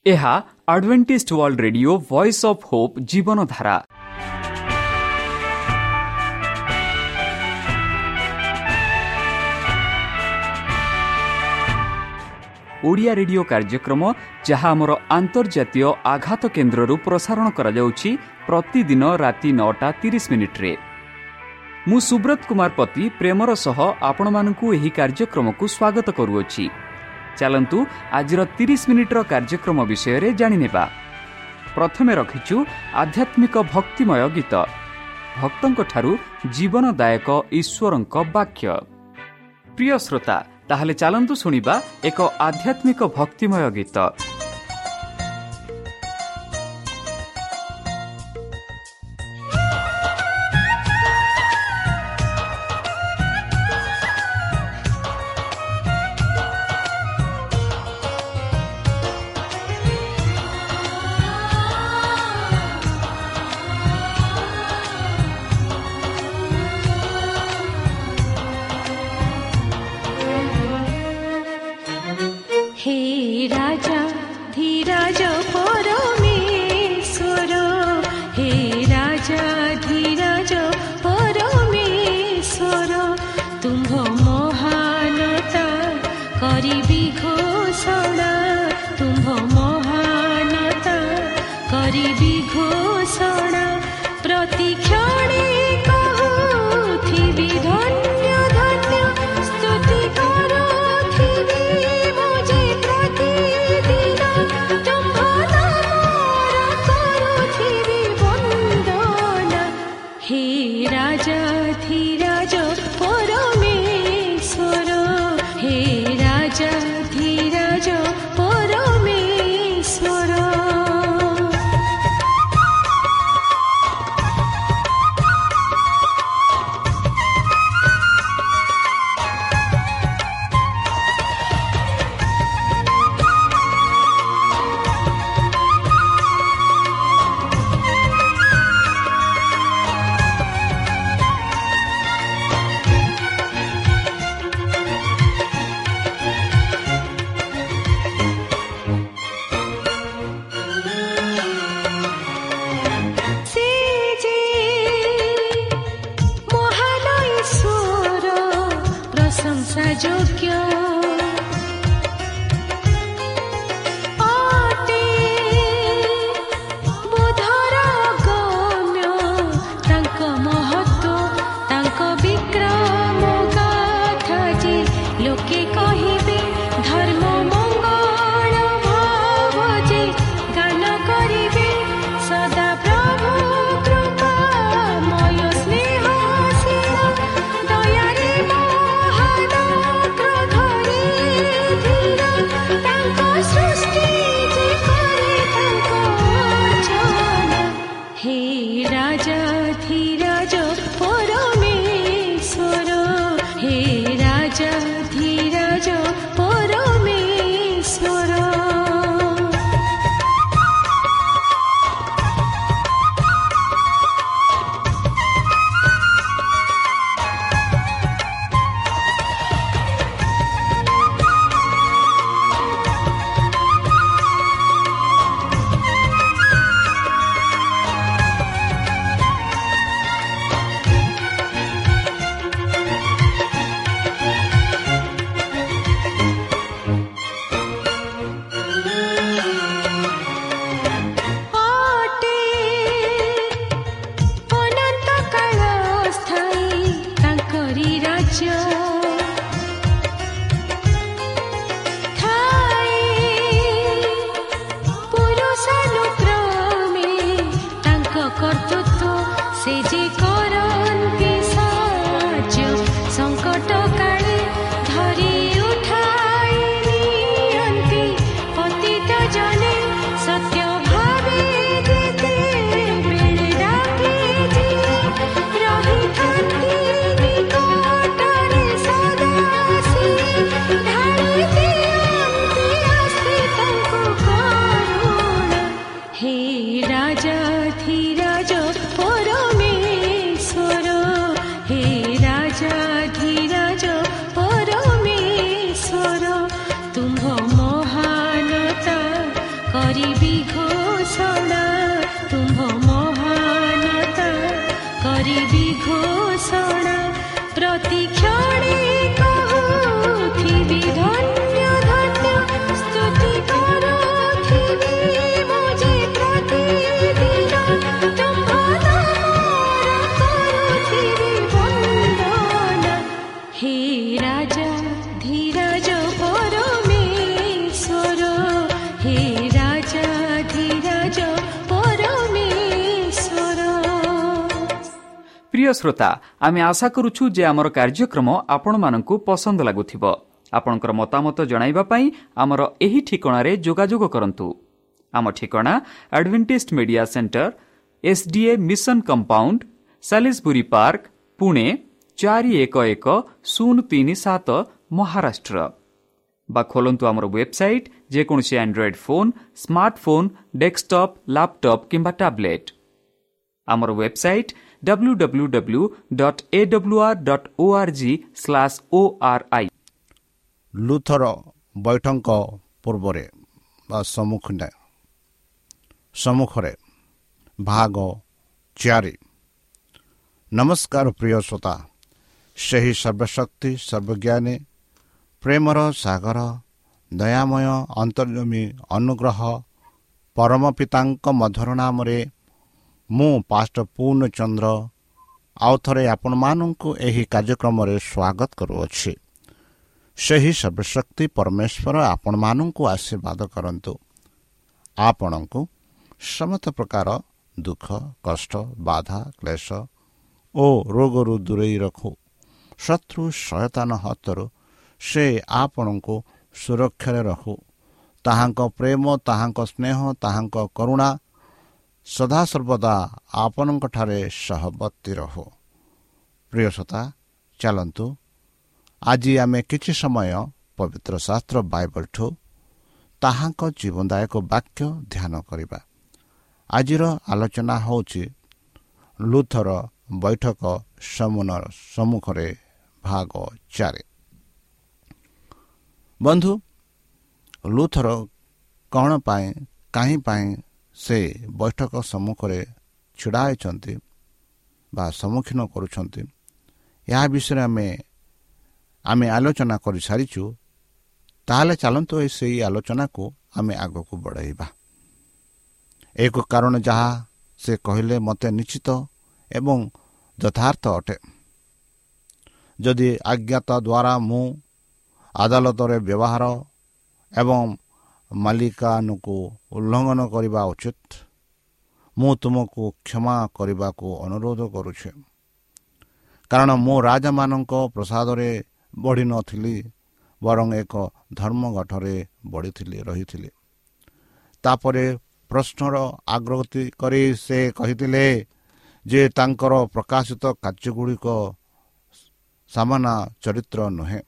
ଏହା Adventist world radio voice of hope Jeevan Dhara. Odia radio କାର୍ଯ୍ୟକ୍ରମ ଯାହା ଆମର ଆନ୍ତର୍ଜାତୀୟ ଆଘାତ କେନ୍ଦ୍ରରୁ ପ୍ରସାରଣ କରାଯାଉଛି ପ୍ରତିଦିନ ରାତି 9:30 ମୁଁ ସୁବ୍ରତ କୁମାର ପତି ପ୍ରେମର ସହ ଆପଣମାନଙ୍କୁ ଏହି କାର୍ଯ୍ୟକ୍ରମକୁ ସ୍ୱାଗତ କରୁଅଛି। ଚାଲନ୍ତୁ ଆଜିର 30 ମିନିଟ୍ର କାର୍ଯ୍ୟକ୍ରମ ବିଷୟରେ ଜାଣିନେବା। ପ୍ରଥମେ ରଖିଛୁ ଆଧ୍ୟାତ୍ମିକ ଭକ୍ତିମୟ ଗୀତ, ଭକ୍ତଙ୍କଠାରୁ ଜୀବନଦାୟକ ଈଶ୍ୱରଙ୍କ ବାକ୍ୟ। ପ୍ରିୟ ଶ୍ରୋତା, ତାହେଲେ ଚାଲନ୍ତୁ ଶୁଣିବା ଏକ ଆଧ୍ୟାତ୍ମିକ ଭକ୍ତିମୟ ଗୀତ। প্রিয় শ্ରୋତା, ଆମେ ଆଶା କରୁଛୁ ଯେ ଆମର କାର୍ଯ୍ୟକ୍ରମ ଆପଣମାନଙ୍କୁ ପସନ୍ଦ ଲାଗୁଥିବ। ଆପଣଙ୍କର ମତାମତ ଜଣାଇବା ପାଇଁ ଆମର ଏହି ଠିକଣାରେ ଯୋଗାଯୋଗ କରନ୍ତୁ। ଆମ ଠିକଣା Adventist media centre, SDA mission compound, Salisbury park, Pune 411037, Maharashtra. ବା ଖୋଲନ୍ତୁ ଆମର ୱେବସାଇଟ୍, ଯେକୌଣସି android phone, smartphone, desktop, laptop କିମ୍ବା ଟ୍ୟାବ୍ଲେଟ୍। ଆମର ୱେବସାଇଟ୍ www.awr.org/ori। ଲୁଥର ବୈଠକ ପୂର୍ବରେ ବା ସମ୍ମୁଖରେ ଭାଗ 4। ନମସ୍କାର ପ୍ରିୟ ଶ୍ରୋତା, ସେହି ସର୍ବଶକ୍ତି ସର୍ବଜ୍ଞାନୀ ପ୍ରେମର ସାଗର ଦୟାମୟ ଅନ୍ତର୍ଯାମୀ ଅନୁଗ୍ରହ ପରମ ପିତାଙ୍କ ମଧୁର ନାମରେ ମୁଁ ପାଷ୍ଟର ପୂର୍ଣ୍ଣଚନ୍ଦ୍ର ଆଉ ଥରେ ଆପଣମାନଙ୍କୁ ଏହି କାର୍ଯ୍ୟକ୍ରମରେ ସ୍ୱାଗତ କରୁଅଛି। ସେହି ସର୍ବଶକ୍ତି ପରମେଶ୍ୱର ଆପଣମାନଙ୍କୁ ଆଶୀର୍ବାଦ କରନ୍ତୁ। ଆପଣଙ୍କୁ ସମସ୍ତ ପ୍ରକାର ଦୁଃଖ, କଷ୍ଟ, ବାଧା, କ୍ଲେଶ ଓ ରୋଗରୁ ଦୂରେଇ ରଖୁ। ଶତ୍ରୁ ଶୟତାନ ହାତରୁ ସେ ଆପଣଙ୍କୁ ସୁରକ୍ଷାରେ ରଖୁ। ତାହାଙ୍କ ପ୍ରେମ, ତାହାଙ୍କ ସ୍ନେହ, ତାହାଙ୍କ କରୁଣା ସଦାସର୍ବଦା ଆପଣଙ୍କଠାରେ ସହବର୍ତ୍ତୀ ରହୁ। ପ୍ରିୟ ଶ୍ରୋତା, ଚାଲନ୍ତୁ ଆଜି ଆମେ କିଛି ସମୟ ପବିତ୍ର ଶାସ୍ତ୍ର ବାଇବଲଠୁ ତାହାଙ୍କ ଜୀବନଦାୟକ ବାକ୍ୟ ଧ୍ୟାନ କରିବା। ଆଜିର ଆଲୋଚନା ହେଉଛି ଲୁଥର ବୈଠକ ସମ୍ମୁଖରେ ଭାଗ 4। ବନ୍ଧୁ, ଲୁଥର କ'ଣ ପାଇଁ, କାହିଁ ପାଇଁ ସେ ବୈଠକ ସମ୍ମୁଖରେ ଛିଡ଼ା ହୋଇଛନ୍ତି ବା ସମ୍ମୁଖୀନ କରୁଛନ୍ତି, ଏହା ବିଷୟରେ ଆମେ ଆଲୋଚନା କରିସାରିଛୁ। ତାହେଲେ ଚାଲନ୍ତୁ ସେହି ଆଲୋଚନାକୁ ଆମେ ଆଗକୁ ବଢ଼ାଇବା। ଏକ କାରଣ ଯାହା ସେ କହିଲେ ମୋତେ ନିଶ୍ଚିତ ଏବଂ ଯଥାର୍ଥ ଅଟେ। ଯଦି ଅଜ୍ଞତା ଦ୍ୱାରା ମୁଁ ଆଦାଲତରେ ବ୍ୟବହାର ଏବଂ ମାଲିକାନାକୁ ଉଲ୍ଲଂଘନ କରିବା ଉଚିତ, ମୁଁ ତୁମକୁ କ୍ଷମା କରିବାକୁ ଅନୁରୋଧ କରୁଛି। କାରଣ ମୁଁ ରାଜାମାନଙ୍କ ପ୍ରସାଦରେ ବଢ଼ିନଥିଲି, ବରଂ ଏକ ଧର୍ମଘଟରେ ରହିଥିଲି। ତାପରେ ପ୍ରଶ୍ନର ଆଗ୍ରହୀ କରି ସେ କହିଥିଲେ ଯେ ତାଙ୍କର ପ୍ରକାଶିତ କାର୍ଯ୍ୟଗୁଡ଼ିକ ସାମାନ୍ୟ ଚରିତ୍ର ନୁହେଁ।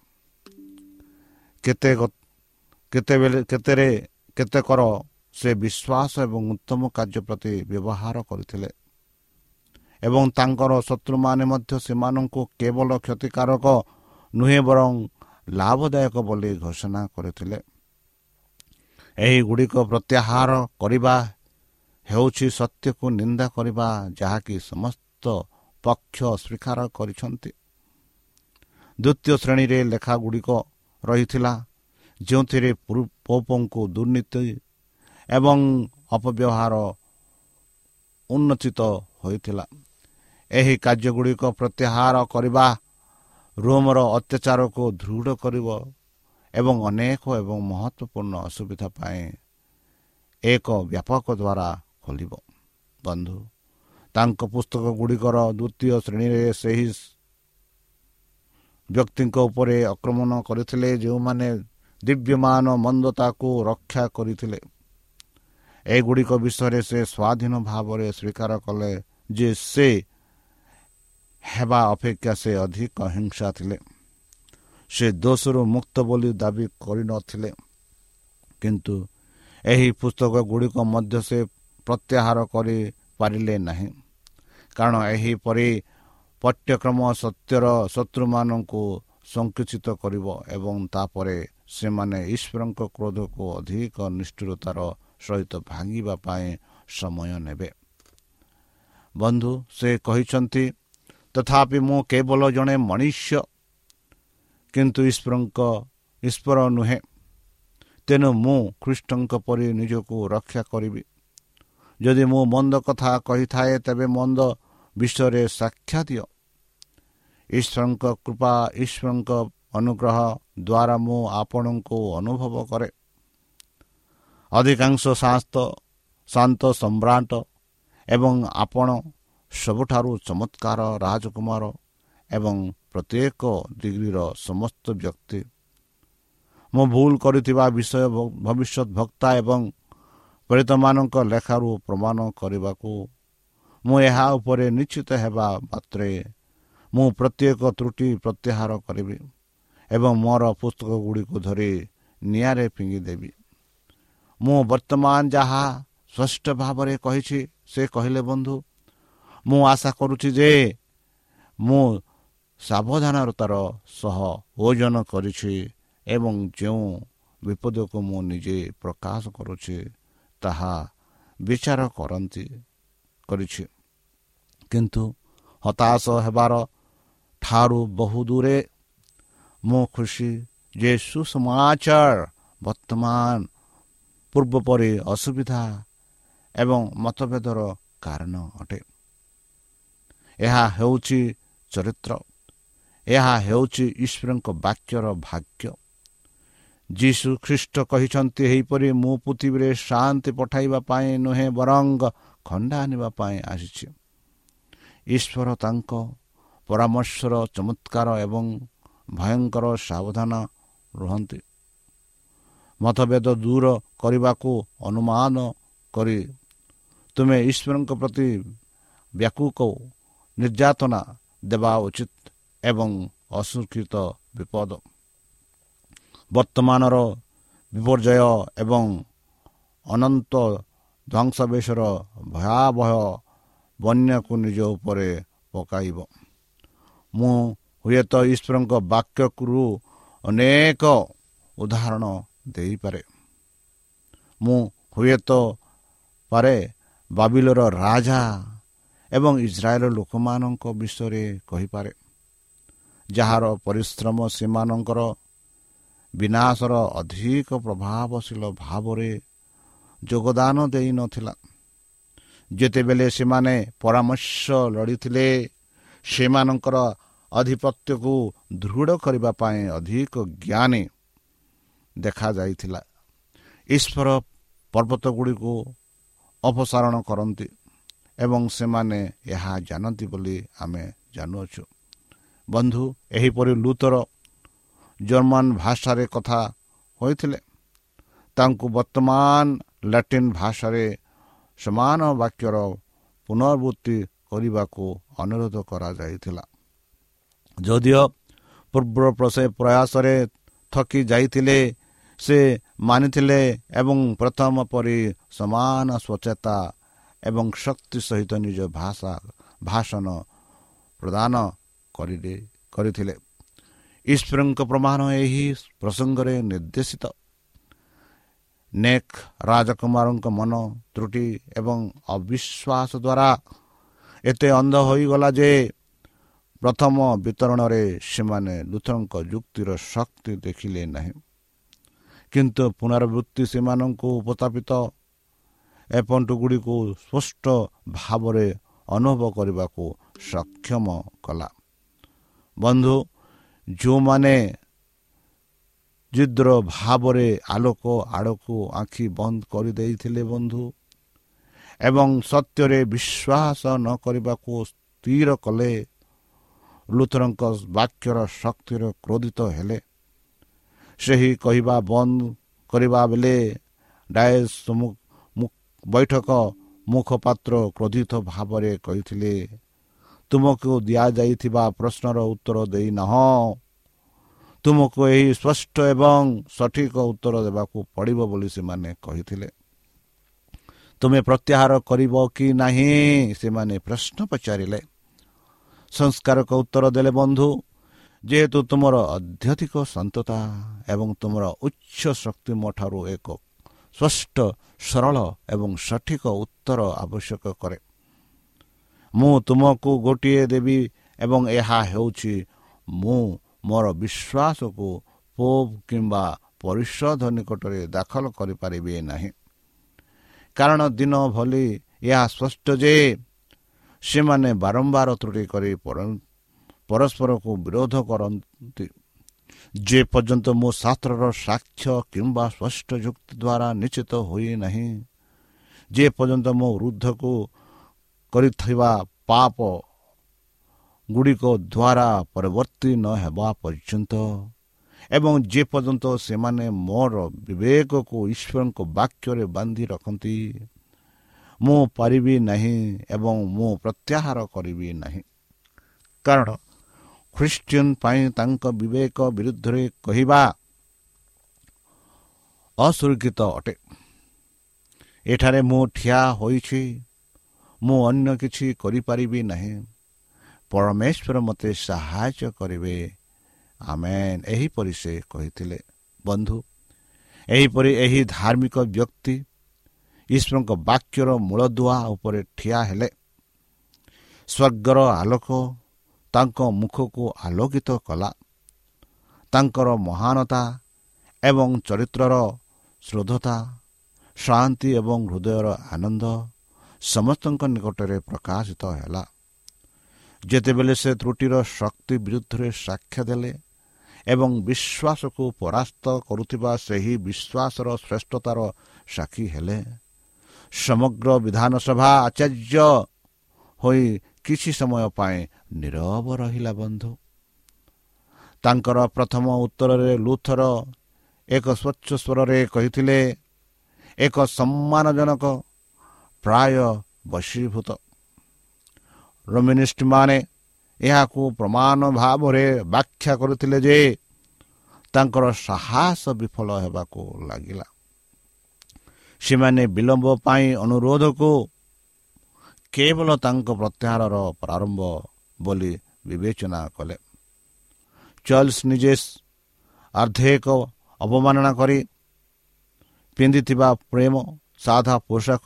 କେତେକର ସେ ବିଶ୍ୱାସ ଏବଂ ଉତ୍ତମ କାର୍ଯ୍ୟ ପ୍ରତି ବ୍ୟବହାର କରିଥିଲେ ଏବଂ ତାଙ୍କର ଶତ୍ରୁମାନେ ମଧ୍ୟ ସେମାନଙ୍କୁ କେବଳ କ୍ଷତିକାରକ ନୁହେଁ ବରଂ ଲାଭଦାୟକ ବୋଲି ଘୋଷଣା କରିଥିଲେ। ଏହିଗୁଡ଼ିକ ପ୍ରତ୍ୟାହାର କରିବା ହେଉଛି ସତ୍ୟକୁ ନିନ୍ଦା କରିବା, ଯାହାକି ସମସ୍ତ ପକ୍ଷ ସ୍ୱୀକାର କରିଛନ୍ତି। ଦ୍ୱିତୀୟ ଶ୍ରେଣୀରେ ଲେଖାଗୁଡ଼ିକ ରହିଥିଲା, ଯେଉଁଥିରେ ପୋପଙ୍କୁ ଦୁର୍ନୀତି ଏବଂ ଅପବ୍ୟବହାର ଉନ୍ମୋଚିତ ହୋଇଥିଲା। ଏହି କାର୍ଯ୍ୟଗୁଡ଼ିକ ପ୍ରତ୍ୟାହାର କରିବା ରୋମର ଅତ୍ୟାଚାରକୁ ଦୃଢ଼ କରିବ ଏବଂ ଅନେକ ଏବଂ ମହତ୍ତ୍ୱପୂର୍ଣ୍ଣ ଅସୁବିଧା ପାଇଁ ଏକ ବ୍ୟାପକ ଦ୍ୱାରା ଖୋଲିବ। ବନ୍ଧୁ, ତାଙ୍କ ପୁସ୍ତକ ଗୁଡ଼ିକର ଦ୍ୱିତୀୟ ଶ୍ରେଣୀରେ ସେହି ବ୍ୟକ୍ତିଙ୍କ ଉପରେ ଆକ୍ରମଣ କରିଥିଲେ ଯେଉଁମାନେ ଦିବ୍ୟମାନ ମନ୍ଦତାକୁ ରକ୍ଷା କରିଥିଲେ। ଏଗୁଡ଼ିକ ବିଷୟରେ ସେ ସ୍ୱାଧୀନ ଭାବରେ ସ୍ୱୀକାର କଲେ ଯେ ସେ ହେବା ଅପେକ୍ଷା ସେ ଅଧିକ ହିଂସା ଥିଲେ। ସେ ଦୋଷରୁ ମୁକ୍ତ ବୋଲି ଦାବି କରିନଥିଲେ, କିନ୍ତୁ ଏହି ପୁସ୍ତକ ଗୁଡ଼ିକ ମଧ୍ୟ ସେ ପ୍ରତ୍ୟାହାର କରିପାରିଲେ ନାହିଁ, କାରଣ ଏହିପରି ପାଠ୍ୟକ୍ରମ ସତ୍ୟର ଶତ୍ରୁମାନଙ୍କୁ ସଂକୁଚିତ କରିବ ଏବଂ ତାପରେ ସେମାନେ ଈଶ୍ୱରଙ୍କ କ୍ରୋଧକୁ ଅଧିକ ନିଷ୍ଠୁରତାର ସହିତ ଭାଙ୍ଗିବା ପାଇଁ ସମୟ ନେବେ। ବନ୍ଧୁ, ସେ କହିଛନ୍ତି, ତଥାପି ମୁଁ କେବଳ ଜଣେ ମନୁଷ୍ୟ, କିନ୍ତୁ ଈଶ୍ୱର ନୁହେଁ। ତେଣୁ ମୁଁ ଖ୍ରୀଷ୍ଟଙ୍କ ପରି ନିଜକୁ ରକ୍ଷା କରିବି। ଯଦି ମୁଁ ମନ୍ଦ କଥା କହିଥାଏ ତେବେ ମନ୍ଦ ବିଷୟରେ ସାକ୍ଷ୍ୟ ଦିଅ। ଈଶ୍ୱରଙ୍କ କୃପା, ଈଶ୍ୱରଙ୍କ ଅନୁଗ୍ରହ ଦ୍ୱାରା ମୁଁ ଆପଣଙ୍କୁ ଅନୁଭବ କରେ। ଅଧିକାଂଶ ଶାନ୍ତ ସମ୍ରାଟ ଏବଂ ଆପଣ ସବୁଠାରୁ ଚମତ୍କାର ରାଜକୁମାର ଏବଂ ପ୍ରତ୍ୟେକ ଡିଗ୍ରୀର ସମସ୍ତ ବ୍ୟକ୍ତି। ମୁଁ ଭୁଲ କରିଥିବା ବିଷୟ ଭବିଷ୍ୟତ ବକ୍ତା ଏବଂ ପ୍ରେରିତମାନଙ୍କ ଲେଖାରୁ ପ୍ରମାଣ କରିବାକୁ ମୁଁ ଏହା ଉପରେ ନିଶ୍ଚିତ ହେବା ମାତ୍ରେ ମୁଁ ପ୍ରତ୍ୟେକ ତ୍ରୁଟି ପ୍ରତ୍ୟାହାର କରିବି ଏବଂ ମୋର ପୁସ୍ତକ ଗୁଡ଼ିକୁ ଧରି ନିଆଁରେ ଫିଙ୍ଗିଦେବି। ମୁଁ ବର୍ତ୍ତମାନ ଯାହା ସ୍ପଷ୍ଟ ଭାବରେ କହିଛି ସେ କହିଲେ, ବନ୍ଧୁ, ମୁଁ ଆଶା କରୁଛି ଯେ ମୁଁ ସାବଧାନତାର ସହ ଓଜନ କରିଛି ଏବଂ ଯେଉଁ ବିପଦକୁ ମୁଁ ନିଜେ ପ୍ରକାଶ କରୁଛି ତାହା ବିଚାର କରିଛି। କିନ୍ତୁ ହତାଶ ହେବାର ଠାରୁ ବହୁ ଦୂରେ ମୁଁ ଖୁସି ଯେ ସୁସମାଚାର ବର୍ତ୍ତମାନ ପୂର୍ବ ପରି ଅସୁବିଧା ଏବଂ ମତଭେଦର କାରଣ ଅଟେ। ଏହା ହେଉଛି ଚରିତ୍ର, ଏହା ହେଉଛି ଈଶ୍ୱରଙ୍କ ବାକ୍ୟର ଭାଗ୍ୟ। ଯୀଶୁ ଖ୍ରୀଷ୍ଟ କହିଛନ୍ତି, ଏହିପରି ମୁଁ ପୃଥିବୀରେ ଶାନ୍ତି ପଠାଇବା ପାଇଁ ନୁହେଁ ବରଂ ଖଣ୍ଡା ଆଣିବା ପାଇଁ ଆସିଛି। ଈଶ୍ୱର ତାଙ୍କ ପରାମର୍ଶର ଚମତ୍କାର ଏବଂ ଭୟଙ୍କର ସାବଧାନ ରୁହନ୍ତି। ମତଭେଦ ଦୂର କରିବାକୁ ଅନୁମାନ କରି ତୁମେ ଈଶ୍ୱରଙ୍କ ପ୍ରତି ବ୍ୟାକୁଳ ନିର୍ଯାତନା ଦେବା ଉଚିତ ଏବଂ ଅସୁରକ୍ଷିତ ବିପଦ, ବର୍ତ୍ତମାନର ବିପର୍ଯ୍ୟୟ ଏବଂ ଅନନ୍ତ ଧ୍ୱଂସାବେଶର ଭୟାବହ ବନ୍ୟାକୁ ନିଜ ଉପରେ ପକାଇବ। ମୁଁ ହୁଏତ ଈଶ୍ୱରଙ୍କ ବାକ୍ୟରୁ ଅନେକ ଉଦାହରଣ ଦେଇପାରେ। ମୁଁ ହୁଏତ ପାରେ ବାବିଲର ରାଜା ଏବଂ ଇସ୍ରାଏଲ ଲୋକମାନଙ୍କ ବିଷୟରେ କହିପାରେ, ଯାହାର ପରିଶ୍ରମ ସେମାନଙ୍କର ବିନାଶର ଅଧିକ ପ୍ରଭାବଶୀଳ ଭାବରେ ଯୋଗଦାନ ଦେଇନଥିଲା। ଯେତେବେଳେ ସେମାନେ ପରାମର୍ଶ ଲଢ଼ିଥିଲେ, ସେମାନଙ୍କର ଆଧିପତ୍ୟକୁ ଦୃଢ଼ କରିବା ପାଇଁ ଅଧିକ ଜ୍ଞାନୀ ଦେଖାଯାଇଥିଲା। ଈଶ୍ୱର ପର୍ବତଗୁଡ଼ିକୁ ଅପସାରଣ କରନ୍ତି ଏବଂ ସେମାନେ ଏହା ଜାଣନ୍ତି ବୋଲି ଆମେ ଜାଣୁଅଛୁ। ବନ୍ଧୁ, ଏହିପରି ଲୁଥର ଜର୍ମାନ ଭାଷାରେ କଥା ହୋଇଥିଲେ। ତାଙ୍କୁ ବର୍ତ୍ତମାନ ଲାଟିନ୍ ଭାଷାରେ ସମାନ ବାକ୍ୟର ପୁନରାବୃତ୍ତି କରିବାକୁ ଅନୁରୋଧ କରାଯାଇଥିଲା। ଯଦିଓ ପୂର୍ବ ପ୍ରୟାସରେ ଥକି ଯାଇଥିଲେ, ସେ ମାନିଥିଲେ ଏବଂ ପ୍ରଥମ ପରି ସମାନ ସ୍ୱଚ୍ଛତା ଏବଂ ଶକ୍ତି ସହିତ ନିଜ ଭାଷଣ ପ୍ରଦାନ କରିଥିଲେ। ଈଶ୍ୱରଙ୍କ ପ୍ରମାଣ ଏହି ପ୍ରସଙ୍ଗରେ ନିର୍ଦ୍ଦେଶିତ। ନେକ୍ ରାଜକୁମାରଙ୍କ ମନ ତ୍ରୁଟି ଏବଂ ଅବିଶ୍ୱାସ ଦ୍ୱାରା ଏତେ ଅନ୍ଧ ହୋଇଗଲା ଯେ ପ୍ରଥମ ବିତରଣରେ ସେମାନେ ଲୁଥରଙ୍କ ଯୁକ୍ତିର ଶକ୍ତି ଦେଖିଲେ ନାହିଁ। କିନ୍ତୁ ପୁନରାବୃତ୍ତି ସେମାନଙ୍କୁ ଉପସ୍ଥାପିତ ପଏଣ୍ଟଗୁଡ଼ିକୁ ସ୍ପଷ୍ଟ ଭାବରେ ଅନୁଭବ କରିବାକୁ ସକ୍ଷମ କଲା। ବନ୍ଧୁ, ଯେଉଁମାନେ ଦୃଢ଼ ଭାବରେ ଆଲୋକ ଆଡ଼କୁ ଆଖି ବନ୍ଦ କରିଦେଇଥିଲେ ବନ୍ଧୁ ଏବଂ ସତ୍ୟରେ ବିଶ୍ୱାସ ନ କରିବାକୁ ସ୍ଥିର କଲେ, ଲୁଥରଙ୍କ ବାକ୍ୟର ଶକ୍ତିରେ କ୍ରୋଧିତ ହେଲେ। ସେହି କହିବା ବନ୍ଦ କରିବା ବେଳେ ଡାଏସ୍ ବୈଠକ ମୁଖପାତ୍ର କ୍ରୋଧିତ ଭାବରେ କହିଥିଲେ, ତୁମକୁ ଦିଆଯାଇଥିବା ପ୍ରଶ୍ନର ଉତ୍ତର ଦେଇନାହଁ। ତୁମକୁ ଏହି ସ୍ପଷ୍ଟ ଏବଂ ସଠିକ ଉତ୍ତର ଦେବାକୁ ପଡ଼ିବ ବୋଲି ସେମାନେ କହିଥିଲେ। ତୁମେ ପ୍ରତ୍ୟାହାର କରିବ କି ନାହିଁ, ସେମାନେ ପ୍ରଶ୍ନ ପଚାରିଲେ। ସଂସ୍କାରକ ଉତ୍ତର ଦେଲେ, ବନ୍ଧୁ, ଯେହେତୁ ତୁମର ଅତ୍ୟଧିକ ସନ୍ତତା ଏବଂ ତୁମର ଉଚ୍ଚ ଶକ୍ତି ମୋ ଠାରୁ ଏକ ସ୍ପଷ୍ଟ, ସରଳ ଏବଂ ସଠିକ ଉତ୍ତର ଆବଶ୍ୟକ କରେ, ମୁଁ ତୁମକୁ ଗୋଟିଏ ଦେବି ଏବଂ ଏହା ହେଉଛି, ମୁଁ ମୋର ବିଶ୍ୱାସକୁ ପୋପ୍ କିମ୍ବା ପରିଷଦ ନିକଟରେ ଦାଖଲ କରିପାରିବେ ନାହିଁ। କାରଣ ଦିନ ଭଳି ଏହା ସ୍ପଷ୍ଟ ଯେ ସେମାନେ ବାରମ୍ବାର ତ୍ରୁଟି କରି ପରସ୍ପରକୁ ବିରୋଧ କରନ୍ତି। ଯେ ପର୍ଯ୍ୟନ୍ତ ମୁଁ ଶାସ୍ତ୍ରର ସାକ୍ଷ୍ୟ କିମ୍ବା ସ୍ପଷ୍ଟ ଯୁକ୍ତି ଦ୍ୱାରା ନିଶ୍ଚିତ ହୋଇନାହିଁ, ଯେ ପର୍ଯ୍ୟନ୍ତ ମୋ ବିରୁଦ୍ଧକୁ କରିଥିବା ପାପ ଗୁଡ଼ିକ ଦ୍ୱାରା ପରିବର୍ତ୍ତୀ ନ ହେବା ପର୍ଯ୍ୟନ୍ତ ଏବଂ ଯେ ପର୍ଯ୍ୟନ୍ତ ସେମାନେ ମୋର ବିବେକକୁ ଈଶ୍ୱରଙ୍କ ବାକ୍ୟରେ ବାନ୍ଧି ରଖନ୍ତି, ମୁଁ ପାରିବି ନାହିଁ ଏବଂ ମୁଁ ପ୍ରତ୍ୟାହାର କରିବି ନାହିଁ। କାରଣ ଖ୍ରୀଷ୍ଟିଆନ ପାଇଁ ତାଙ୍କ ବିବେକ ବିରୁଦ୍ଧରେ କହିବା ଅସୁରକ୍ଷିତ ଅଟେ। ଏଠାରେ ମୁଁ ଠିଆ ହୋଇଛି, ମୁଁ ଅନ୍ୟ କିଛି କରିପାରିବି ନାହିଁ, ପରମେଶ୍ୱର ମୋତେ ସାହାଯ୍ୟ କରିବେ। ଆମେନ୍। ଏହିପରି ସେ କହିଥିଲେ। ବନ୍ଧୁ, ଏହିପରି ଏହି ଧାର୍ମିକ ବ୍ୟକ୍ତି ଈଶ୍ୱରଙ୍କ ବାକ୍ୟର ମୂଳଦୁଆ ଉପରେ ଠିଆ ହେଲେ ସ୍ୱର୍ଗର ଆଲୋକ ତାଙ୍କ ମୁଖକୁ ଆଲୋକିତ କଲା। ତାଙ୍କର ମହାନତା ଏବଂ ଚରିତ୍ରର ଶ୍ରଦ୍ଧତା, ଶାନ୍ତି ଏବଂ ହୃଦୟର ଆନନ୍ଦ ସମସ୍ତଙ୍କ ନିକଟରେ ପ୍ରକାଶିତ ହେଲା। ଯେତେବେଳେ ସେ ତ୍ରୁଟିର ଶକ୍ତି ବିରୁଦ୍ଧରେ ସାକ୍ଷ୍ୟ ଦେଲେ ଏବଂ ବିଶ୍ୱାସକୁ ପରାସ୍ତ କରୁଥିବା ସେହି ବିଶ୍ୱାସର ଶ୍ରେଷ୍ଠତାର ସାକ୍ଷୀ ହେଲେ, ସମଗ୍ର ବିଧାନସଭା ଆଶ୍ଚର୍ଯ୍ୟ ହୋଇ କିଛି ସମୟ ପାଇଁ ନୀରବ ରହିଲା। ବନ୍ଧୁ, ତାଙ୍କର ପ୍ରଥମ ଉତ୍ତରରେ ଲୁଥର ଏକ ସ୍ୱଚ୍ଛ ସ୍ୱରରେ କହିଥିଲେ, ଏକ ସମ୍ମାନଜନକ ପ୍ରାୟ ବଶୀଭୂତ। ରୋମାନିଷ୍ଟମାନେ ଏହାକୁ ପ୍ରମାଣ ଭାବରେ ବ୍ୟାଖ୍ୟା କରିଥିଲେ ଯେ ତାଙ୍କର ସାହସ ବିଫଳ ହେବାକୁ ଲାଗିଲା। ସେମାନେ ବିଳମ୍ବ ପାଇଁ ଅନୁରୋଧକୁ କେବଳ ତାଙ୍କ ପ୍ରତ୍ୟାହାରର ପ୍ରାରମ୍ଭ ବୋଲି ବିବେଚନା କଲେ। ଚାର୍ଲସ ନିଜେ ଅର୍ଦ୍ଧେକ ଅବମାନନା କରି ପିନ୍ଧିଥିବା ପ୍ରେମ ସାଧା ପୋଷାକ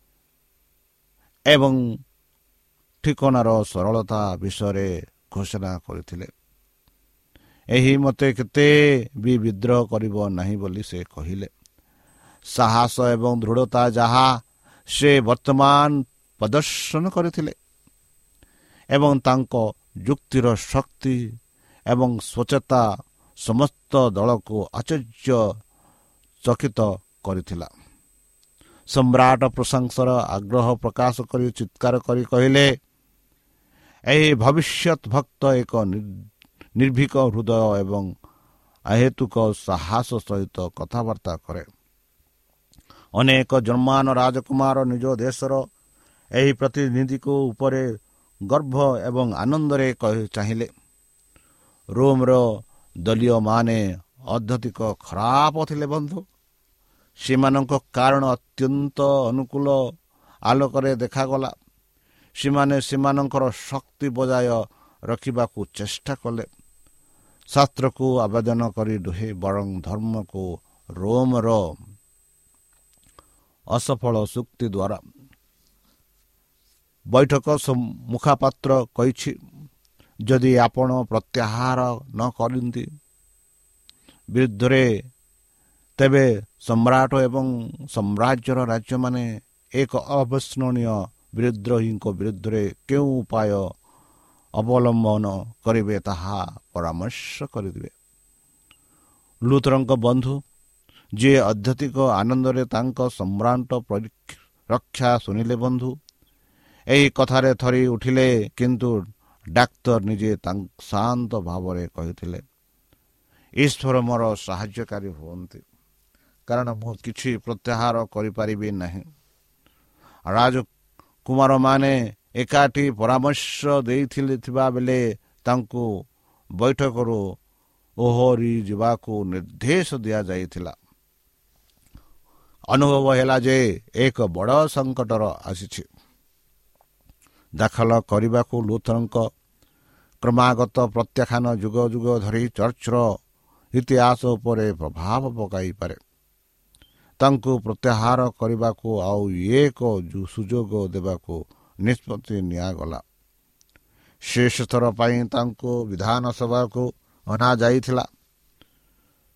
ଏବଂ ଠିକଣାର ସରଳତା ବିଷୟରେ ଘୋଷଣା କରିଥିଲେ। ଏହି ମୋତେ କେତେ ବି ବିଦ୍ରୋହ କରିବ ନାହିଁ ବୋଲି ସେ କହିଲେ। ସାହସ ଏବଂ ଦୃଢ଼ତା ଯାହା ସେ ବର୍ତ୍ତମାନ ପ୍ରଦର୍ଶନ କରିଥିଲେ ଏବଂ ତାଙ୍କ ଯୁକ୍ତିର ଶକ୍ତି ଏବଂ ସ୍ୱଚ୍ଛତା ସମସ୍ତ ଦଳକୁ ଆଶ୍ଚର୍ଯ୍ୟଚକିତ କରିଥିଲା। ସମ୍ରାଟ ପ୍ରଶଂସାର ଆଗ୍ରହ ପ୍ରକାଶ କରି ଚିତ୍କାର କରି କହିଲେ, ଏହି ଭବିଷ୍ୟତ ଭକ୍ତ ଏକ ନିର୍ଭୀକ ହୃଦୟ ଏବଂ ଅହେତୁକ ସାହସ ସହିତ କଥାବାର୍ତ୍ତା କରେ। ଅନେକ ଜର୍ମାନ ରାଜକୁମାର ନିଜ ଦେଶର ଏହି ପ୍ରତିନିଧିକୁ ଉପରେ ଗର୍ବ ଏବଂ ଆନନ୍ଦରେ ଚାହିଁଲେ। ରୋମର ଦଳୀୟମାନେ ଅତ୍ୟଧିକ ଖରାପ ଥିଲେ। ବନ୍ଧୁ, ସେମାନଙ୍କ କାରଣ ଅତ୍ୟନ୍ତ ଅନୁକୂଳ ଆଲୋକରେ ଦେଖାଗଲା। ସେମାନେ ସେମାନଙ୍କର ଶକ୍ତି ବଜାୟ ରଖିବାକୁ ଚେଷ୍ଟା କଲେ। ଶାସ୍ତ୍ରକୁ ଆବେଦନ କରି ନୁହେଁ, ବରଂ ଧର୍ମକୁ ରୋମର ଅସଫଳ ଚୁକ୍ତି ଦ୍ୱାରା। ବୈଠକ ମୁଖପାତ୍ର କହିଛି, ଯଦି ଆପଣ ପ୍ରତ୍ୟାହାର ନ କରନ୍ତି ବିରୁଦ୍ଧରେ, ତେବେ ସମ୍ରାଟ ଏବଂ ସାମ୍ରାଜ୍ୟର ରାଜ୍ୟମାନେ ଏକ ଅବିସ୍ମରଣୀୟ ବିଦ୍ରୋହୀଙ୍କ ବିରୁଦ୍ଧରେ କେଉଁ ଉପାୟ ଅବଲମ୍ବନ କରିବେ ତାହା ପରାମର୍ଶ କରିଦେବେ। ଲୁଥରଙ୍କ ବନ୍ଧୁ, ଯିଏ ଅତ୍ୟଧିକ ଆନନ୍ଦରେ ତାଙ୍କ ସମ୍ରାଟ ରକ୍ଷା ଶୁଣିଲେ, ବନ୍ଧୁ ଏହି କଥାରେ ଥରି ଉଠିଲେ, କିନ୍ତୁ ଡାକ୍ତର ନିଜେ ଶାନ୍ତ ଭାବରେ କହିଥିଲେ, ଈଶ୍ୱର ମୋର ସାହାଯ୍ୟକାରୀ ହୁଅନ୍ତି, କାରଣ ମୁଁ କିଛି ପ୍ରତ୍ୟାହାର କରିପାରିବି ନାହିଁ। ରାଜକୁମାରମାନେ ଏକାଠି ପରାମର୍ଶ ଦେଇଥିବା ବେଳେ ତାଙ୍କୁ ବୈଠକରୁ ଓହରି ଯିବାକୁ ନିର୍ଦ୍ଦେଶ ଦିଆଯାଇଥିଲା। ଅନୁଭବ ହେଲା ଯେ ଏକ ବଡ଼ ସଙ୍କଟର ଆସିଛି। ଦାଖଲ କରିବାକୁ ଲୁଥରଙ୍କ କ୍ରମାଗତ ପ୍ରତ୍ୟାଖ୍ୟାନ ଯୁଗ ଯୁଗ ଧରି ଚର୍ଚ୍ଚର ଇତିହାସ ଉପରେ ପ୍ରଭାବ ପକାଇପାରେ। ତାଙ୍କୁ ପ୍ରତ୍ୟାହାର କରିବାକୁ ଆଉ ଏକ ସୁଯୋଗ ଦେବାକୁ ନିଷ୍ପତ୍ତି ନିଆଗଲା। ଶେଷ ଥର ପାଇଁ ତାଙ୍କୁ ବିଧାନସଭାକୁ ଅଣାଯାଇଥିଲା।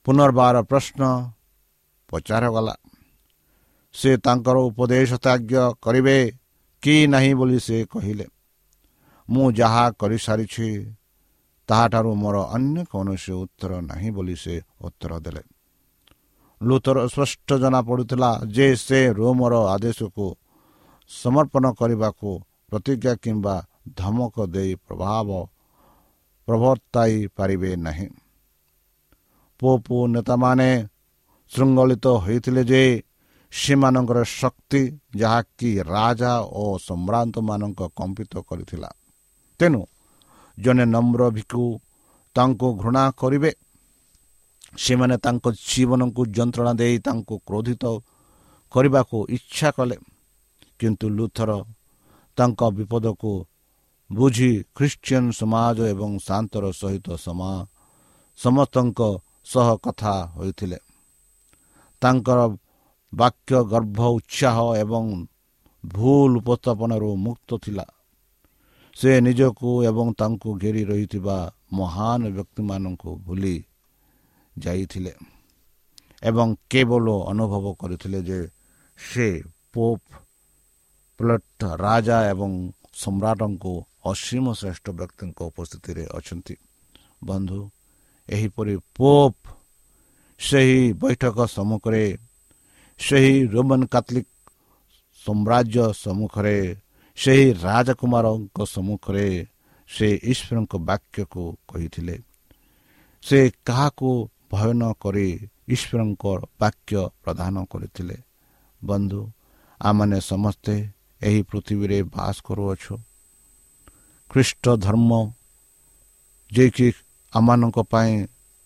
ପୁନର୍ବାର ପ୍ରଶ୍ନ ପଚରାଗଲା। ସେ ତାଙ୍କର ଉପଦେଶ ତ୍ୟାଗ କରିବେ କି ନାହିଁ ବୋଲି ସେ କହିଲେ, ମୁଁ ଯାହା କରିସାରିଛି ତାହାଠାରୁ ମୋର ଅନ୍ୟ କୌଣସି ଉତ୍ତର ନାହିଁ ବୋଲି ସେ ଉତ୍ତର ଦେଲେ। ଲୁଥର ସ୍ପଷ୍ଟ ଜଣାପଡ଼ୁଥିଲା ଯେ ସେ ରୋମର ଆଦେଶକୁ ସମର୍ପଣ କରିବାକୁ ପ୍ରତିଜ୍ଞା କିମ୍ବା ଧମକ ଦେଇ ପ୍ରବର୍ତ୍ତାଇ ପାରିବେ ନାହିଁ। ପୋପ ନେତାମାନେ ଶୃଙ୍ଖଳିତ ହୋଇଥିଲେ ଯେ ସେମାନଙ୍କର ଶକ୍ତି ଯାହାକି ରାଜା ଓ ସମ୍ରାଟମାନଙ୍କ କମ୍ପିତ କରିଥିଲା। ତେଣୁ ଜଣେ ନମ୍ର ଭିକ୍ଷୁ ତାଙ୍କୁ ଘୃଣା କରିବେ। ସେମାନେ ତାଙ୍କ ଜୀବନକୁ ଯନ୍ତ୍ରଣା ଦେଇ ତାଙ୍କୁ କ୍ରୋଧିତ କରିବାକୁ ଇଚ୍ଛା କଲେ। କିନ୍ତୁ ଲୁଥର ତାଙ୍କ ବିପଦକୁ ବୁଝି ଖ୍ରୀଷ୍ଟିଆନ ସମାଜ ଏବଂ ଶାନ୍ତର ସହିତ ସମସ୍ତଙ୍କ ସହ କଥା ହୋଇଥିଲେ। ତାଙ୍କର ବାକ୍ୟ ଗର୍ଭ ଉତ୍ସାହ ଏବଂ ଭୁଲ ଉପସ୍ଥାପନାରୁ ମୁକ୍ତ ଥିଲା। ସେ ନିଜକୁ ଏବଂ ତାଙ୍କୁ ଘେରି ରହିଥିବା ମହାନ ବ୍ୟକ୍ତିମାନଙ୍କୁ ଭୁଲି ଯାଇଥିଲେ ଏବଂ କେବଳ ଅନୁଭବ କରିଥିଲେ ଯେ ସେ ପୋପ୍, ପ୍ଲେଟ, ରାଜା ଏବଂ ସମ୍ରାଟଙ୍କୁ ଅସୀମ ଶ୍ରେଷ୍ଠ ବ୍ୟକ୍ତିଙ୍କ ଉପସ୍ଥିତିରେ ଅଛନ୍ତି। ବନ୍ଧୁ, ଏହିପରି ପୋପ୍ ସେହି ବୈଠକ ସମ୍ମୁଖରେ, ସେହି ରୋମାନ କାଥୋଲିକ ସାମ୍ରାଜ୍ୟ ସମ୍ମୁଖରେ, ସେହି ରାଜକୁମାରଙ୍କ ସମ୍ମୁଖରେ ସେ ଈଶ୍ୱରଙ୍କ ବାକ୍ୟକୁ କହିଥିଲେ। ସେ କାହାକୁ ଭୟ ନ କରି ଈଶ୍ୱରଙ୍କ ବାକ୍ୟ ପ୍ରଦାନ କରିଥିଲେ। ବନ୍ଧୁ, ଆମମାନେ ସମସ୍ତେ ଏହି ପୃଥିବୀରେ ବାସ କରୁଅଛୁ। ଖ୍ରୀଷ୍ଟ ଧର୍ମ ଯିଏକି ଆମମାନଙ୍କ ପାଇଁ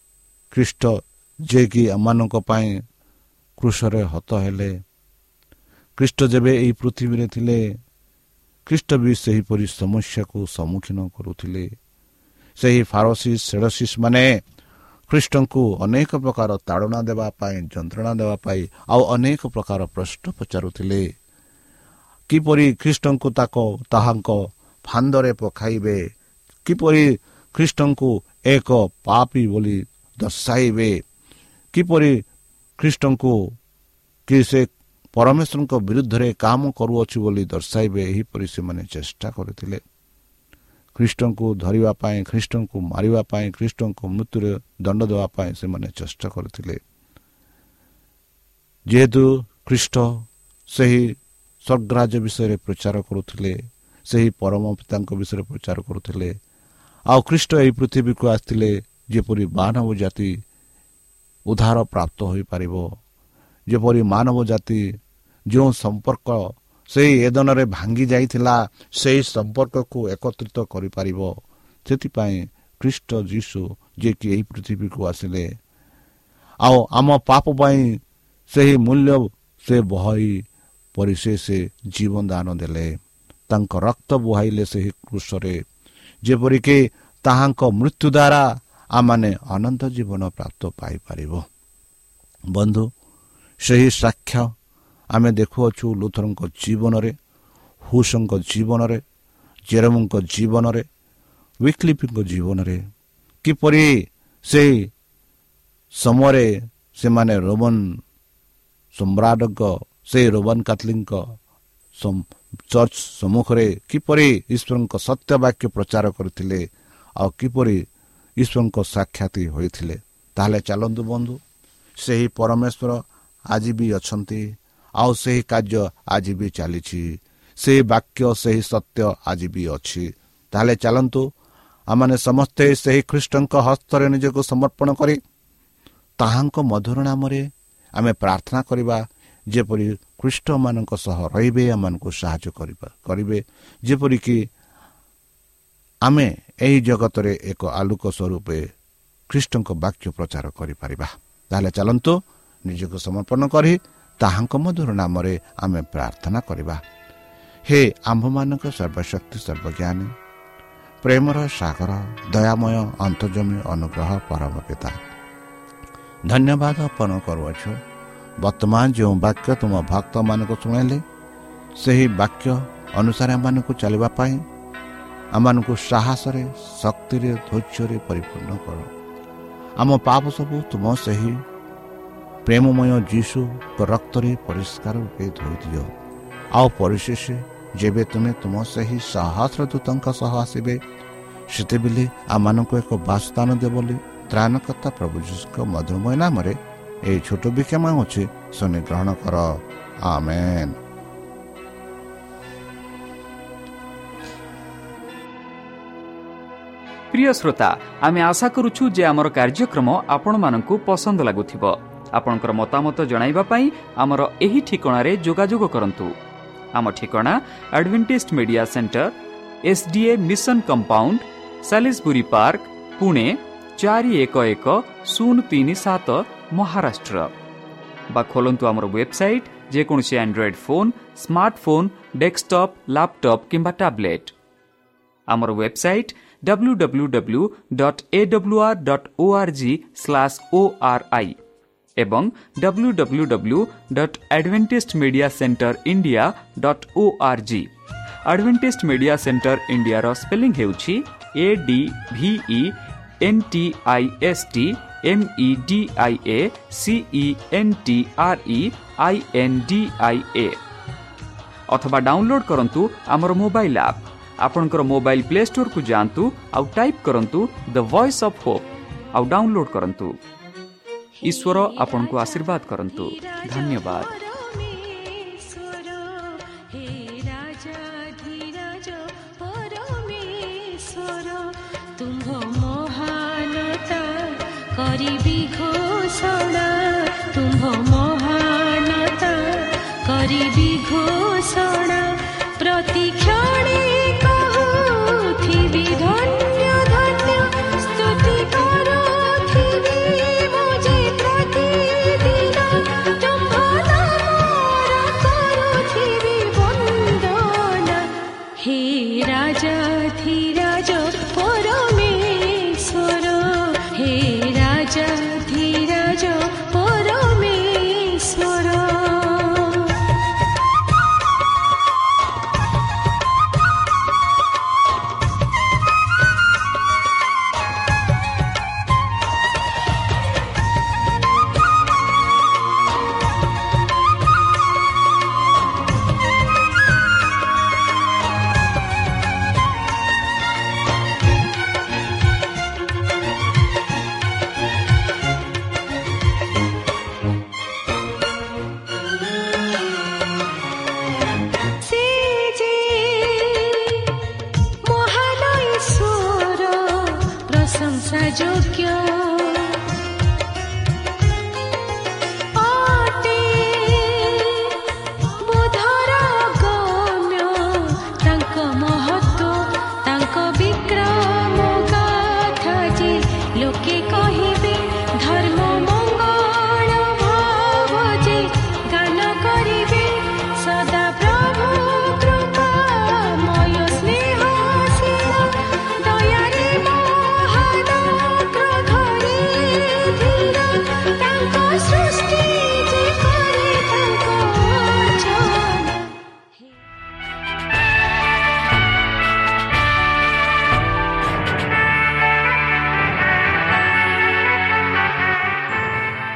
ଆମମାନଙ୍କ ପାଇଁ କ୍ରୁଶରେ ହତ ହେଲେ। ଖ୍ରୀଷ୍ଟ ଯେବେ ଏହି ପୃଥିବୀରେ ଥିଲେ, ଖ୍ରୀଷ୍ଟ ବି ସେହିପରି ସମସ୍ୟାକୁ ସମ୍ମୁଖୀନ କରୁଥିଲେ। ସେହି ଫାରସିସ୍ ସେଡସିସ୍ ମାନେ ଖ୍ରୀଷ୍ଟଙ୍କୁ ଅନେକ ପ୍ରକାର ତାଡ଼ନା ଦେବା ପାଇଁ, ଯନ୍ତ୍ରଣା ଦେବା ପାଇଁ ଆଉ ଅନେକ ପ୍ରକାର ପ୍ରଶ୍ନ ପଚାରୁଥିଲେ। କିପରି ଖ୍ରୀଷ୍ଟଙ୍କୁ ତାହାଙ୍କ ଫାନ୍ଦରେ ପକାଇବେ, କିପରି ଖ୍ରୀଷ୍ଟଙ୍କୁ ଏକ ପାପୀ ବୋଲି ଦର୍ଶାଇବେ, କିପରି ଖ୍ରୀଷ୍ଟଙ୍କୁ କି ସେ ପରମେଶ୍ୱରଙ୍କ ବିରୁଦ୍ଧରେ କାମ କରୁଅଛି ବୋଲି ଦର୍ଶାଇବେ। ଏହିପରି ସେମାନେ ଚେଷ୍ଟା କରିଥିଲେ। ଖ୍ରୀଷ୍ଟଙ୍କୁ ଧରିବା ପାଇଁ, ଖ୍ରୀଷ୍ଟଙ୍କୁ ମାରିବା ପାଇଁ, ଖ୍ରୀଷ୍ଟଙ୍କୁ ମୃତ୍ୟୁରେ ଦଣ୍ଡ ଦେବା ପାଇଁ ସେମାନେ ଚେଷ୍ଟା କରିଥିଲେ। ଯେହେତୁ ଖ୍ରୀଷ୍ଟ ସେହି ସ୍ୱର୍ଗରାଜ୍ୟ ବିଷୟରେ ପ୍ରଚାର କରୁଥିଲେ, ସେହି ପରମ ପିତାଙ୍କ ବିଷୟରେ ପ୍ରଚାର କରୁଥିଲେ। ଆଉ ଖ୍ରୀଷ୍ଟ ଏହି ପୃଥିବୀକୁ ଆସିଥିଲେ ଯେପରି ମାନବ ଜାତି ଉଦ୍ଧାର ପ୍ରାପ୍ତ ହୋଇପାରିବ, ଯେପରି ମାନବ ଜାତି ଯେଉଁ ସମ୍ପର୍କ ସେହି ଏଦନରେ ଭାଙ୍ଗି ଯାଇଥିଲା ସେହି ସମ୍ପର୍କକୁ ଏକତ୍ରିତ କରିପାରିବ। ସେଥିପାଇଁ ଖ୍ରୀଷ୍ଟ ଯୀଶୁ ଯିଏକି ଏହି ପୃଥିବୀକୁ ଆସିଲେ ଆଉ ଆମ ପାପ ପାଇଁ ସେହି ମୂଲ୍ୟ ସେ ବହି ପରି ସେ ଜୀବନ ଦାନ ଦେଲେ। ତାଙ୍କ ରକ୍ତ ବୁହାଇଲେ ସେହି କ୍ରୁଶରେ, ଯେପରିକି ତାହାଙ୍କ ମୃତ୍ୟୁ ଦ୍ୱାରା ଆମମାନେ ଅନନ୍ତ ଜୀବନ ପ୍ରାପ୍ତ ପାଇପାରିବ। ବନ୍ଧୁ, ସେହି ସାକ୍ଷ୍ୟ ଆମେ ଦେଖୁଅଛୁ ଲୁଥରଙ୍କ ଜୀବନରେ, ହୁସଙ୍କ ଜୀବନରେ, ଜେରମଙ୍କ ଜୀବନରେ, ୱିକ୍ଲିଫଙ୍କ ଜୀବନରେ। କିପରି ସେହି ସମୟରେ ସେମାନେ ରୋମାନ ସମ୍ରାଟଙ୍କ, ସେହି ରୋମାନ କାଥୋଲିକଙ୍କ ଚର୍ଚ୍ଚ ସମ୍ମୁଖରେ କିପରି ଈଶ୍ୱରଙ୍କ ସତ୍ୟ ବାକ୍ୟ ପ୍ରଚାର କରିଥିଲେ ଆଉ କିପରି ଈଶ୍ୱରଙ୍କ ସାକ୍ଷାତ ହୋଇଥିଲେ। ତାହେଲେ ଚାଲନ୍ତୁ ବନ୍ଧୁ, ସେହି ପରମେଶ୍ୱର ଆଜି ବି ଅଛନ୍ତି ଆଉ ସେହି କାର୍ଯ୍ୟ ଆଜି ବି ଚାଲିଛି। ସେହି ବାକ୍ୟ, ସେହି ସତ୍ୟ ଆଜି ବି ଅଛି। ତାହେଲେ ଚାଲନ୍ତୁ ଆମମାନେ ସମସ୍ତେ ସେହି ଖ୍ରୀଷ୍ଟଙ୍କ ହସ୍ତରେ ନିଜକୁ ସମର୍ପଣ କରି ତାହାଙ୍କ ମଧୁର ନାମରେ ଆମେ ପ୍ରାର୍ଥନା କରିବା, ଯେପରି ଖ୍ରୀଷ୍ଟମାନଙ୍କ ସହ ରହିବେ, ଆମମାନଙ୍କୁ ସାହାଯ୍ୟ କରିବେ, ଯେପରିକି ଆମେ ଏହି ଜଗତରେ ଏକ ଆଲୋକ ସ୍ୱରୂପ ଖ୍ରୀଷ୍ଟଙ୍କ ବାକ୍ୟ ପ୍ରଚାର କରିପାରିବା। ତାହେଲେ ଚାଲନ୍ତୁ ନିଜକୁ ସମର୍ପଣ କରି ତାହାଙ୍କ ମଧୁର ନାମରେ ଆମେ ପ୍ରାର୍ଥନା କରିବା। ହେ ଆମ୍ଭମାନଙ୍କ ସର୍ବଶକ୍ତି ସର୍ବଜ୍ଞାନୀ ପ୍ରେମର ସାଗର, ଦୟାମୟ ଅନ୍ତର୍ଜମୀ ଅନୁଗ୍ରହ ପରମ ପିତା, ଧନ୍ୟବାଦ ଅର୍ପଣ କରୁଅଛୁ। ବର୍ତ୍ତମାନ ଯେଉଁ ବାକ୍ୟ ତୁମ ଭକ୍ତମାନଙ୍କୁ ଶୁଣାଇଲେ, ସେହି ବାକ୍ୟ ଅନୁସାରେ ଆମମାନଙ୍କୁ ଚାଲିବା ପାଇଁ ଆମମାନଙ୍କୁ ସାହସରେ, ଶକ୍ତିରେ, ଧୈର୍ଯ୍ୟରେ ପରିପୂର୍ଣ୍ଣ କର। ଆମ ପାପ ସବୁ ତୁମ ସେହି ପ୍ରେମମୟ ଯୀଶୁଙ୍କ ରକ୍ତରେ ପରିଷ୍କାର ରୂପେ ଧୋଇଦିଅ। ଆଉ ପରିଶେଷ ଯେବେ ତୁମେ ତୁମ ସେହି ସହସ୍ର ଦୂତଙ୍କ ସହ ଆସିବେ, ସେତେବେଳେ ଆମମାନଙ୍କୁ ଏକ ବାସସ୍ଥାନ ଦେବ ବୋଲି ତ୍ରାଣକର୍ତ୍ତା ପ୍ରଭୁ ଯୀଶୁଙ୍କ ମଧୁରମୟ ନାମରେ ଏହି ଛୋଟ ବିକ୍ଷମ ଅଛି, ଶୁଣି ଗ୍ରହଣ କର। ଆମେନ୍। প্রিয় শ্রোতা, আমি আশা করুছু যে আমার কার্যক্রম আপনার পসন্দ লাগুথিব। আপনার মতামত জনাইবা পাই আমার এই ঠিকଣାরে যোগাযোগ করন্তু। আমার ঠিকଣା Adventist media centre, SDA mission compound, Salisbury park, Pune 411037, Maharashtra. বা খোলন্তু আমার ওয়েবসাইট, যেকোনসি android phone, smartphone, desktop, laptop কিংবা ট্যাবলেট। আমার ওয়েবসাইট www.awr.org/ori এবং www.adventistmediacenterindia.org। ଆଡଭେଣ୍ଟିଷ୍ଟ ମିଡିଆ ସେଣ୍ଟର ଇଣ୍ଡିଆର ସ୍ପେଲିଂ ହେଉଛି ADVENTISTMEDIACENTREINDIA। অথবা ডাউনলোড করন্তু আমার মোবাইল ଆପ୍। ଆପଣଙ୍କର ମୋବାଇଲ ପ୍ଲେ ଷ୍ଟୋରକୁ ଯାଆନ୍ତୁ ଆଉ ଟାଇପ୍ କରନ୍ତୁ ଦ ଭଏସ୍ ଅଫ୍ ହୋପ୍ ଆଉ ଡାଉନଲୋଡ୍ କରନ୍ତୁ। ଈଶ୍ୱର ଆପଣଙ୍କୁ ଆଶୀର୍ବାଦ କରନ୍ତୁ। ଧନ୍ୟବାଦ। କରିବି ଘୋଷଣା, ତୁମ୍ଭ ମହାନତା କରିବି ଘୋଷଣା, ପ୍ରତି କ୍ଷଣେ କହୁଥିବି ଧନ୍ୟ ଧନ୍ୟ, ସ୍ତୁତି କରୁଥିବି ମୁଁ ଯେ ପ୍ରତିଦିନ, ତୁମ୍ଭ ନାମର କରୁଥିବି ବନ୍ଦନା। ହେ ରାଜାଧିରାଜ ପରମେଶ୍ୱର, ହେ ରାଜାଧିରାଜ ପରମେଶ୍ୱର। যোগ্য